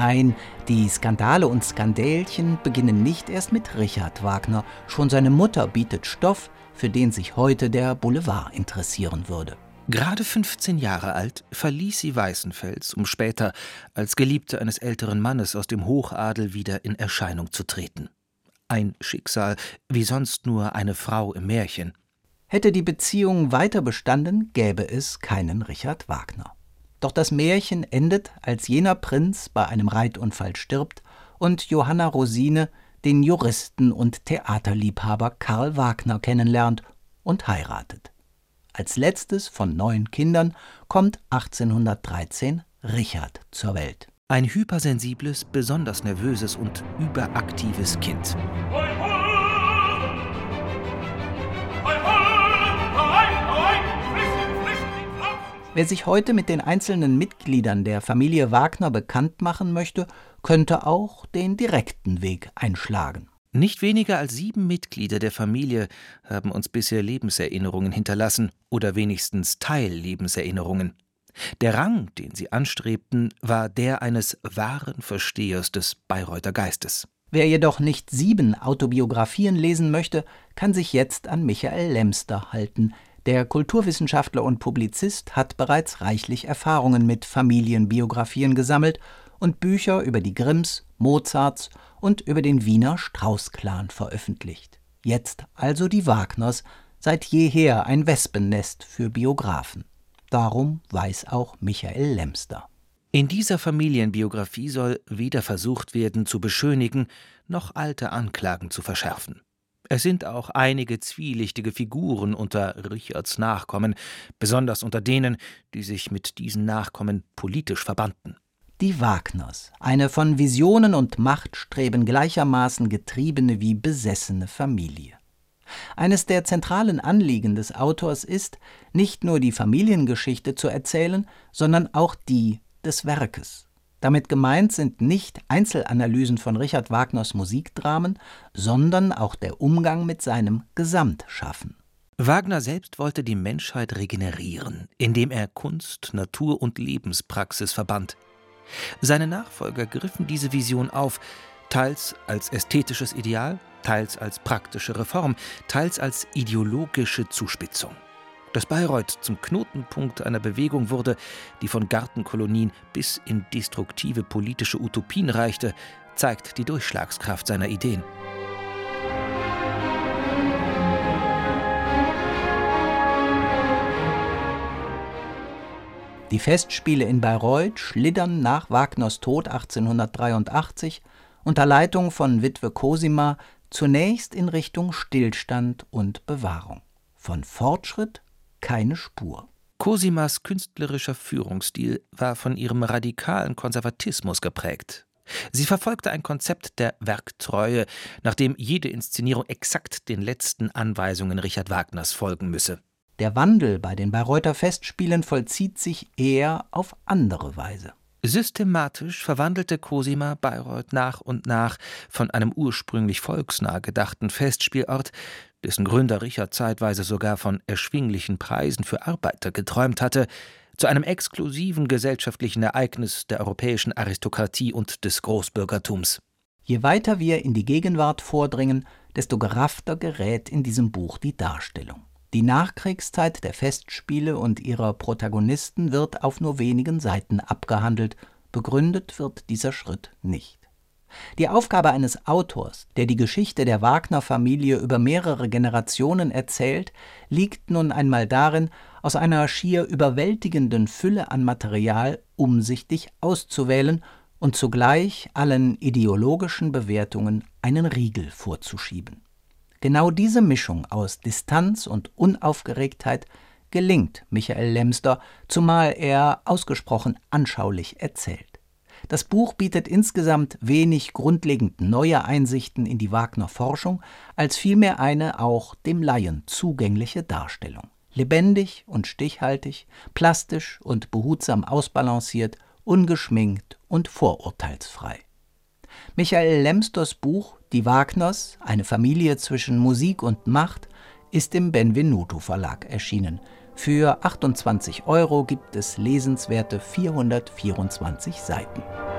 Nein, die Skandale und Skandälchen beginnen nicht erst mit Richard Wagner. Schon seine Mutter bietet Stoff, für den sich heute der Boulevard interessieren würde. Gerade 15 Jahre alt verließ sie Weißenfels, um später als Geliebte eines älteren Mannes aus dem Hochadel wieder in Erscheinung zu treten. Ein Schicksal, wie sonst nur eine Frau im Märchen. Hätte die Beziehung weiter bestanden, gäbe es keinen Richard Wagner. Doch das Märchen endet, als jener Prinz bei einem Reitunfall stirbt und Johanna Rosine den Juristen und Theaterliebhaber Karl Wagner kennenlernt und heiratet. Als letztes von 9 Kindern kommt 1813 Richard zur Welt. Ein hypersensibles, besonders nervöses und überaktives Kind. Wer sich heute mit den einzelnen Mitgliedern der Familie Wagner bekannt machen möchte, könnte auch den direkten Weg einschlagen. Nicht weniger als 7 Mitglieder der Familie haben uns bisher Lebenserinnerungen hinterlassen oder wenigstens Teillebenserinnerungen. Der Rang, den sie anstrebten, war der eines wahren Verstehers des Bayreuther Geistes. Wer jedoch nicht 7 Autobiografien lesen möchte, kann sich jetzt an Michael Lemster halten. Der Kulturwissenschaftler und Publizist hat bereits reichlich Erfahrungen mit Familienbiografien gesammelt und Bücher über die Grimms, Mozarts und über den Wiener Strauß-Clan veröffentlicht. Jetzt also die Wagners, seit jeher ein Wespennest für Biografen. Darum weiß auch Michael Lemster. In dieser Familienbiografie soll weder versucht werden, zu beschönigen, noch alte Anklagen zu verschärfen. Es sind auch einige zwielichtige Figuren unter Richards Nachkommen, besonders unter denen, die sich mit diesen Nachkommen politisch verbanden. Die Wagners, eine von Visionen und Machtstreben gleichermaßen getriebene wie besessene Familie. Eines der zentralen Anliegen des Autors ist, nicht nur die Familiengeschichte zu erzählen, sondern auch die des Werkes. Damit gemeint sind nicht Einzelanalysen von Richard Wagners Musikdramen, sondern auch der Umgang mit seinem Gesamtschaffen. Wagner selbst wollte die Menschheit regenerieren, indem er Kunst, Natur und Lebenspraxis verband. Seine Nachfolger griffen diese Vision auf, teils als ästhetisches Ideal, teils als praktische Reform, teils als ideologische Zuspitzung. Dass Bayreuth zum Knotenpunkt einer Bewegung wurde, die von Gartenkolonien bis in destruktive politische Utopien reichte, zeigt die Durchschlagskraft seiner Ideen. Die Festspiele in Bayreuth schlittern nach Wagners Tod 1883 unter Leitung von Witwe Cosima zunächst in Richtung Stillstand und Bewahrung. Von Fortschritt keine Spur. Cosimas künstlerischer Führungsstil war von ihrem radikalen Konservatismus geprägt. Sie verfolgte ein Konzept der Werktreue, nach dem jede Inszenierung exakt den letzten Anweisungen Richard Wagners folgen müsse. Der Wandel bei den Bayreuther Festspielen vollzieht sich eher auf andere Weise. Systematisch verwandelte Cosima Bayreuth nach und nach von einem ursprünglich volksnah gedachten Festspielort, dessen Gründer Richard zeitweise sogar von erschwinglichen Preisen für Arbeiter geträumt hatte, zu einem exklusiven gesellschaftlichen Ereignis der europäischen Aristokratie und des Großbürgertums. Je weiter wir in die Gegenwart vordringen, desto geraffter gerät in diesem Buch die Darstellung. Die Nachkriegszeit der Festspiele und ihrer Protagonisten wird auf nur wenigen Seiten abgehandelt, begründet wird dieser Schritt nicht. Die Aufgabe eines Autors, der die Geschichte der Wagner-Familie über mehrere Generationen erzählt, liegt nun einmal darin, aus einer schier überwältigenden Fülle an Material umsichtig auszuwählen und zugleich allen ideologischen Bewertungen einen Riegel vorzuschieben. Genau diese Mischung aus Distanz und Unaufgeregtheit gelingt Michael Lemster, zumal er ausgesprochen anschaulich erzählt. Das Buch bietet insgesamt wenig grundlegend neue Einsichten in die Wagner-Forschung, als vielmehr eine auch dem Laien zugängliche Darstellung. Lebendig und stichhaltig, plastisch und behutsam ausbalanciert, ungeschminkt und vorurteilsfrei. Michael Lemsters Buch »Die Wagners, eine Familie zwischen Musik und Macht« ist im Benvenuto Verlag erschienen. Für 28 € gibt es lesenswerte 424 Seiten.